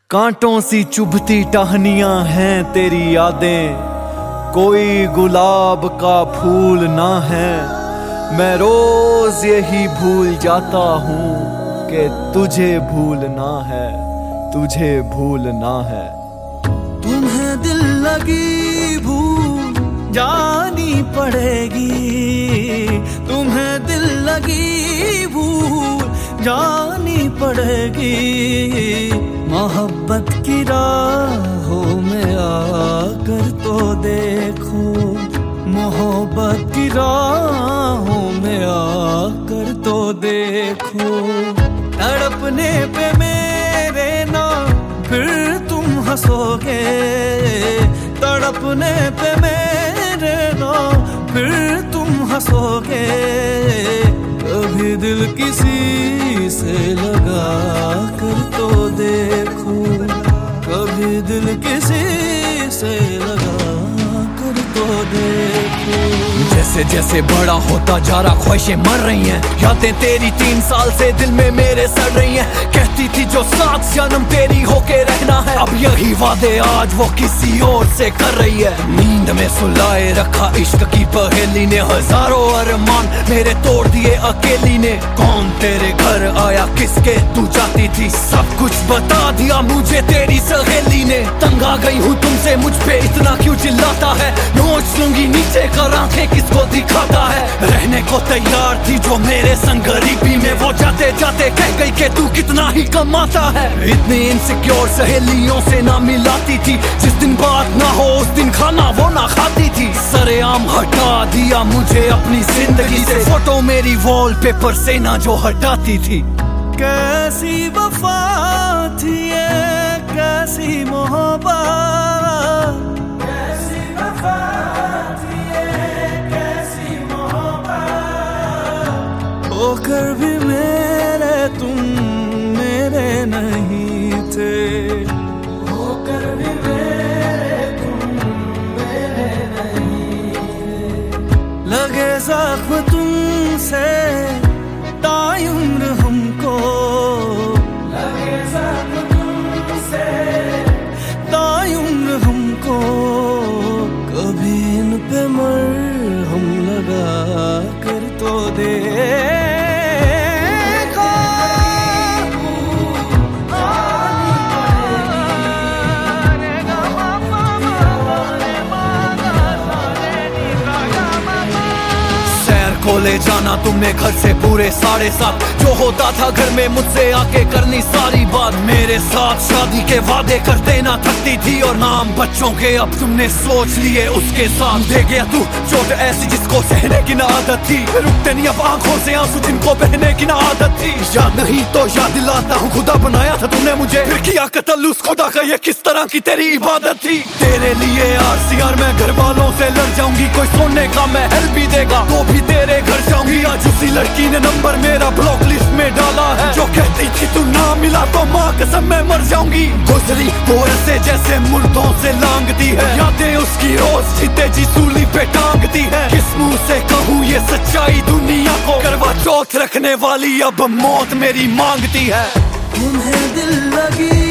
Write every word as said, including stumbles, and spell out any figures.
कांटों सी चुभती टहनियां हैं तेरी यादें, कोई गुलाब का फूल ना है। मैं रोज यही भूल जाता हूँ कि तुझे भूलना है, तुझे भूलना है। तुम्हें दिल लगी भूल जानी पड़ेगी, तुम्हें दिल लगी भूल जानी पड़ेगी। मोहब्बत की राहों में आकर तो देखो, मोहब्बत की राहों में आकर तो देखो। तड़पने पे मेरे ना फिर तुम हंसोगे, तड़पने पे मेरे ना फिर तुम हंसोगे। कभी दिल किसी से लगा कर तो देखो, कभी दिल किसी से लगा कर तो देखो। जैसे जैसे बड़ा होता जा रहा ख्वाहिशें मर रही हैं, यादें तेरी तीन साल से दिल में मेरे सड़ रही हैं। कहती थी जो सात जन्म तेरी होके रहना है, अब यही वादे आज वो किसी और से कर रही है। नींद में सुलाए रखा इश्क की पहेली ने, हजारों अरमान मेरे तोड़ दिए अकेली ने। कौन तेरे घर आया किसके तू जाती थी, सब कुछ बता दिया मुझे तेरी सहेली ने। तंग आ गई हूँ तुमसे, मुझ पे इतना क्यों चिल्लाता है। नोच लूंगी नीचे कर आंखें किसको दिखाता है। रहने को तैयार थी जो मेरे संग गरीबी में, वो जाते जाते कह गई कि तू कितना ही कमाता है। इतनी इनसिक्योर सहेलियों से ना मिलाती थी, जिस दिन बात ना हो उस दिन खाना वो ना खाती थी। सरेआम हटा दिया मुझे अपनी जिंदगी से, फोटो मेरी वॉलपेपर से ना जो हटाती थी। कैसी वफा थी ये, कैसी मोहब्बत, कैसी वफा थी ये, कैसी मोहब्बत। होकर भी मेरे तुम मेरे नहीं थे, होकर भी मेरे तुम मेरे नहीं थे। लगे ज़ख्म तुमसे तायुम्र हमको, लगे ज़ख्म तुमसे तायुम्र हमको। कभी इन पे मरहम लगा कर तो देखो। को ले जाना तुमने घर से पूरे साढ़े सात, जो होता था घर में मुझसे आके करनी सारी बात। मेरे साथ शादी के वादे कर देना थकती थी, और नाम बच्चों के अब तुमने सोच लिए उसके साथ। दे गया तू चोट ऐसी जिसको सहने की ना आदत थी, रुकते नहीं अब आंखों से आंसू जिनको बहने की ना आदत थी। याद नहीं तो याद दिलाता हूँ, खुदा बनाया था तुमने मुझे, फिर किया कत्ल उस खुदा का, ये किस तरह की तेरी इबादत थी। तेरे लिए आरसीआर मैं घर वालों से लड़ जाऊंगी, कोई सोने का महल भी देगा तो भी तेरे घर जाऊंगी। आज उसी लड़की ने नंबर मेरा ब्लॉक लिस्ट में डाला है, जो कहती थी तू ना मिला तो माँ कसम मैं मर जाऊंगी। गुजरी वो ऐसे जैसे मुर्दों से लांगती है, यादें उसकी रोज जीते जी सूली पे टांगती है। किस मुंह से कहूँ ये सच्चाई दुनिया को, करवा चौथ रखने वाली अब मौत मेरी मांगती है। तुम्हें दिल लगी